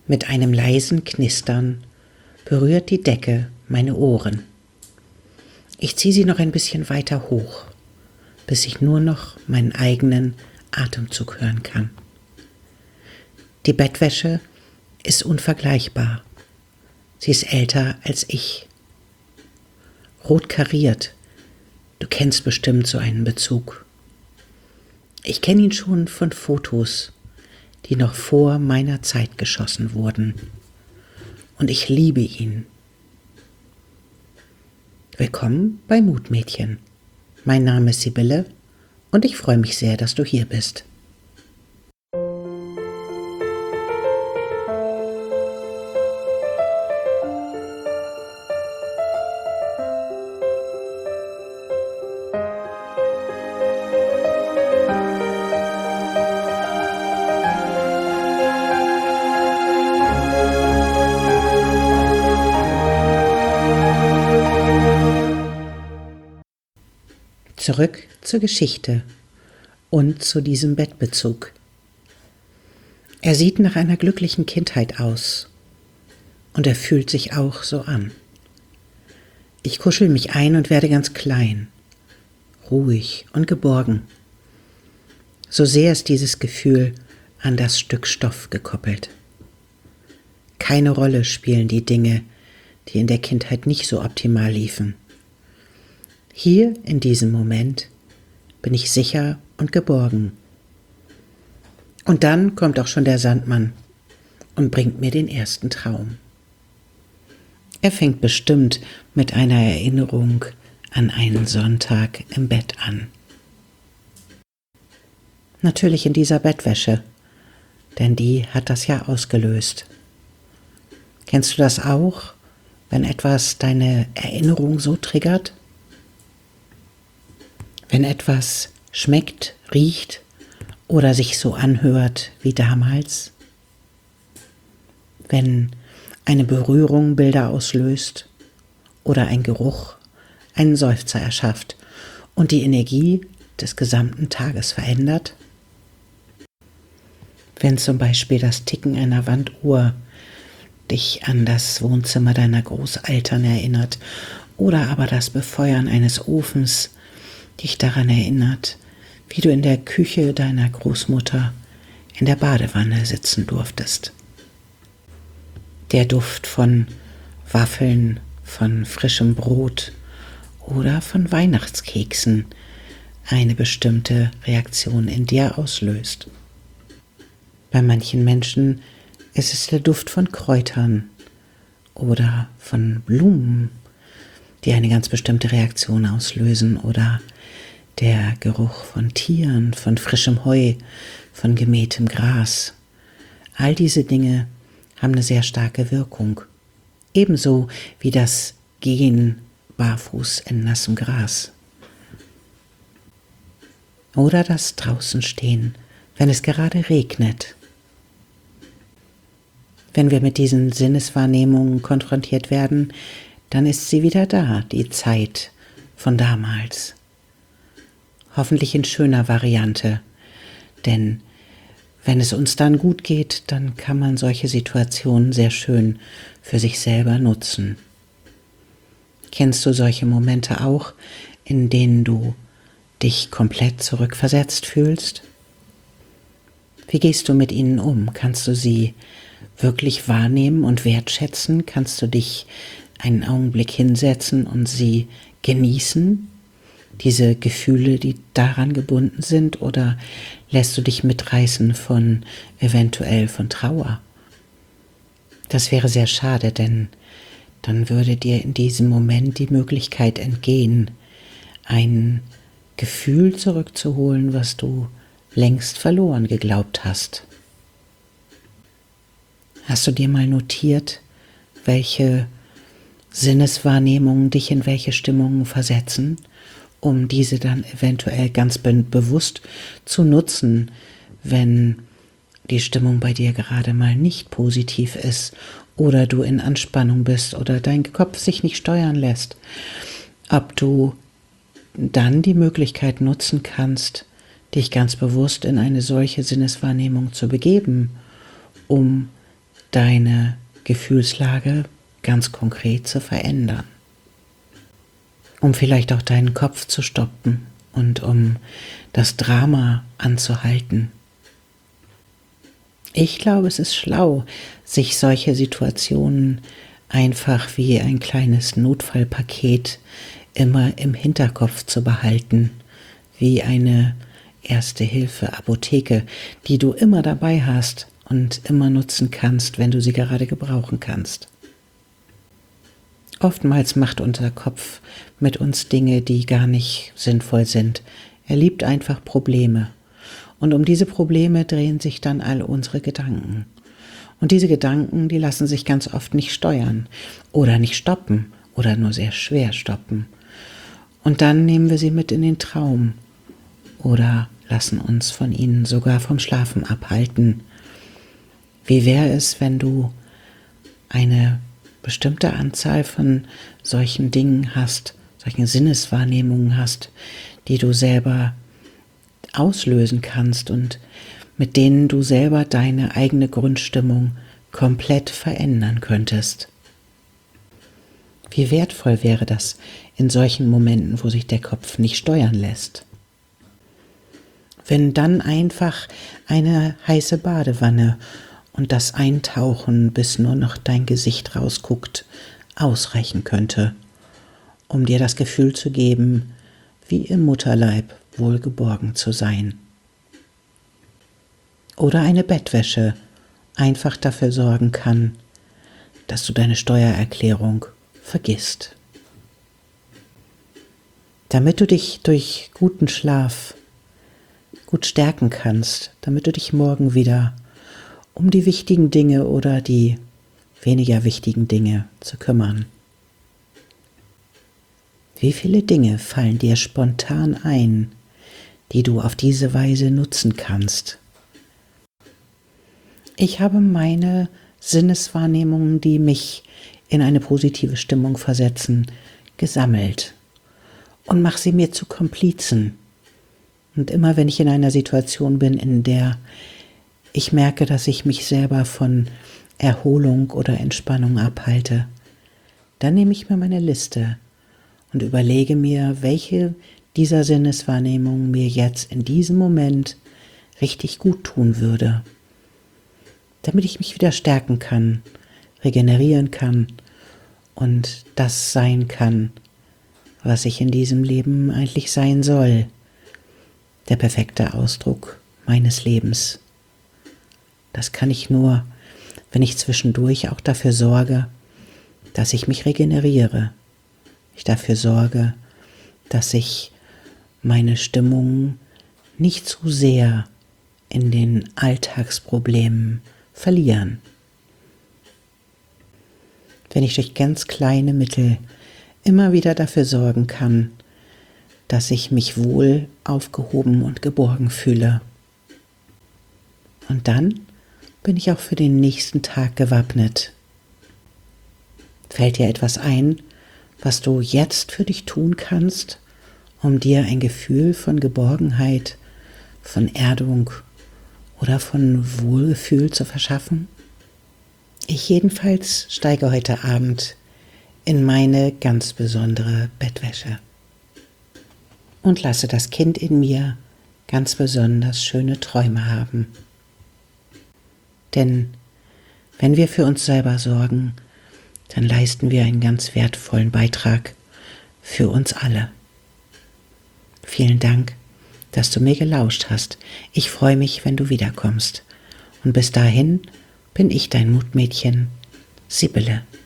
Mit einem leisen Knistern berührt die Decke meine Ohren. Ich ziehe sie noch ein bisschen weiter hoch, bis ich nur noch meinen eigenen Atemzug hören kann. Die Bettwäsche ist unvergleichbar. Sie ist älter als ich. Rot kariert. Du kennst bestimmt so einen Bezug. Ich kenne ihn schon von Fotos, die noch vor meiner Zeit geschossen wurden. Und ich liebe ihn. Willkommen bei Mutmädchen. Mein Name ist Sibylle und ich freue mich sehr, dass du hier bist. Zurück zur Geschichte und zu diesem Bettbezug. Er sieht nach einer glücklichen Kindheit aus und er fühlt sich auch so an. Ich kuschel mich ein und werde ganz klein, ruhig und geborgen. So sehr ist dieses Gefühl an das Stück Stoff gekoppelt. Keine Rolle spielen die Dinge, die in der Kindheit nicht so optimal liefen. Hier in diesem Moment bin ich sicher und geborgen. Und dann kommt auch schon der Sandmann und bringt mir den ersten Traum. Er fängt bestimmt mit einer Erinnerung an einen Sonntag im Bett an. Natürlich in dieser Bettwäsche, denn die hat das ja ausgelöst. Kennst du das auch, wenn etwas deine Erinnerung so triggert? Wenn etwas schmeckt, riecht oder sich so anhört wie damals? Wenn eine Berührung Bilder auslöst oder ein Geruch einen Seufzer erschafft und die Energie des gesamten Tages verändert? Wenn zum Beispiel das Ticken einer Wanduhr dich an das Wohnzimmer deiner Großeltern erinnert oder aber das Befeuern eines Ofens dich daran erinnert, wie du in der Küche deiner Großmutter in der Badewanne sitzen durftest. Der Duft von Waffeln, von frischem Brot oder von Weihnachtskeksen eine bestimmte Reaktion in dir auslöst. Bei manchen Menschen ist es der Duft von Kräutern oder von Blumen, die eine ganz bestimmte Reaktion auslösen, oder der Geruch von Tieren, von frischem Heu, von gemähtem Gras. All diese Dinge haben eine sehr starke Wirkung. Ebenso wie das Gehen barfuß in nassem Gras. Oder das Draußenstehen, wenn es gerade regnet. Wenn wir mit diesen Sinneswahrnehmungen konfrontiert werden, dann ist sie wieder da, die Zeit von damals. Hoffentlich in schöner Variante, denn wenn es uns dann gut geht, dann kann man solche Situationen sehr schön für sich selber nutzen. Kennst du solche Momente auch, in denen du dich komplett zurückversetzt fühlst? Wie gehst du mit ihnen um? Kannst du sie wirklich wahrnehmen und wertschätzen? Kannst du dich einen Augenblick hinsetzen und sie genießen? Diese Gefühle, die daran gebunden sind, oder lässt du dich mitreißen von eventuell von Trauer? Das wäre sehr schade, denn dann würde dir in diesem Moment die Möglichkeit entgehen, ein Gefühl zurückzuholen, was du längst verloren geglaubt hast. Hast du dir mal notiert, welche Sinneswahrnehmungen dich in welche Stimmungen versetzen, um diese dann eventuell ganz bewusst zu nutzen, wenn die Stimmung bei dir gerade mal nicht positiv ist oder du in Anspannung bist oder dein Kopf sich nicht steuern lässt, ob du dann die Möglichkeit nutzen kannst, dich ganz bewusst in eine solche Sinneswahrnehmung zu begeben, um deine Gefühlslage ganz konkret zu verändern, um vielleicht auch deinen Kopf zu stoppen und um das Drama anzuhalten. Ich glaube, es ist schlau, sich solche Situationen einfach wie ein kleines Notfallpaket immer im Hinterkopf zu behalten, wie eine Erste-Hilfe-Apotheke, die du immer dabei hast und immer nutzen kannst, wenn du sie gerade gebrauchen kannst. Oftmals macht unser Kopf mit uns Dinge, die gar nicht sinnvoll sind. Er liebt einfach Probleme. Und um diese Probleme drehen sich dann all unsere Gedanken. Und diese Gedanken, die lassen sich ganz oft nicht steuern oder nicht stoppen oder nur sehr schwer stoppen. Und dann nehmen wir sie mit in den Traum oder lassen uns von ihnen sogar vom Schlafen abhalten. Wie wäre es, wenn du eine bestimmte Anzahl von solchen Dingen hast, solchen Sinneswahrnehmungen hast, die du selber auslösen kannst und mit denen du selber deine eigene Grundstimmung komplett verändern könntest? Wie wertvoll wäre das in solchen Momenten, wo sich der Kopf nicht steuern lässt? Wenn dann einfach eine heiße Badewanne und das Eintauchen, bis nur noch dein Gesicht rausguckt, ausreichen könnte, um dir das Gefühl zu geben, wie im Mutterleib wohlgeborgen zu sein. Oder eine Bettwäsche einfach dafür sorgen kann, dass du deine Steuererklärung vergisst. Damit du dich durch guten Schlaf gut stärken kannst, damit du dich morgen wieder um die wichtigen Dinge oder die weniger wichtigen Dinge zu kümmern. Wie viele Dinge fallen dir spontan ein, die du auf diese Weise nutzen kannst? Ich habe meine Sinneswahrnehmungen, die mich in eine positive Stimmung versetzen, gesammelt und mache sie mir zu Komplizen. Und immer wenn ich in einer Situation bin, in der ich merke, dass ich mich selber von Erholung oder Entspannung abhalte, dann nehme ich mir meine Liste und überlege mir, welche dieser Sinneswahrnehmungen mir jetzt in diesem Moment richtig gut tun würde, damit ich mich wieder stärken kann, regenerieren kann und das sein kann, was ich in diesem Leben eigentlich sein soll. Der perfekte Ausdruck meines Lebens. Das kann ich nur, wenn ich zwischendurch auch dafür sorge, dass ich mich regeneriere. Ich dafür sorge, dass ich meine Stimmung nicht zu sehr in den Alltagsproblemen verlieren. Wenn ich durch ganz kleine Mittel immer wieder dafür sorgen kann, dass ich mich wohl aufgehoben und geborgen fühle. Und dann bin ich auch für den nächsten Tag gewappnet. Fällt dir etwas ein, was du jetzt für dich tun kannst, um dir ein Gefühl von Geborgenheit, von Erdung oder von Wohlgefühl zu verschaffen? Ich jedenfalls steige heute Abend in meine ganz besondere Bettwäsche und lasse das Kind in mir ganz besonders schöne Träume haben. Denn wenn wir für uns selber sorgen, dann leisten wir einen ganz wertvollen Beitrag für uns alle. Vielen Dank, dass du mir gelauscht hast. Ich freue mich, wenn du wiederkommst. Und bis dahin bin ich dein Mutmädchen, Sibylle.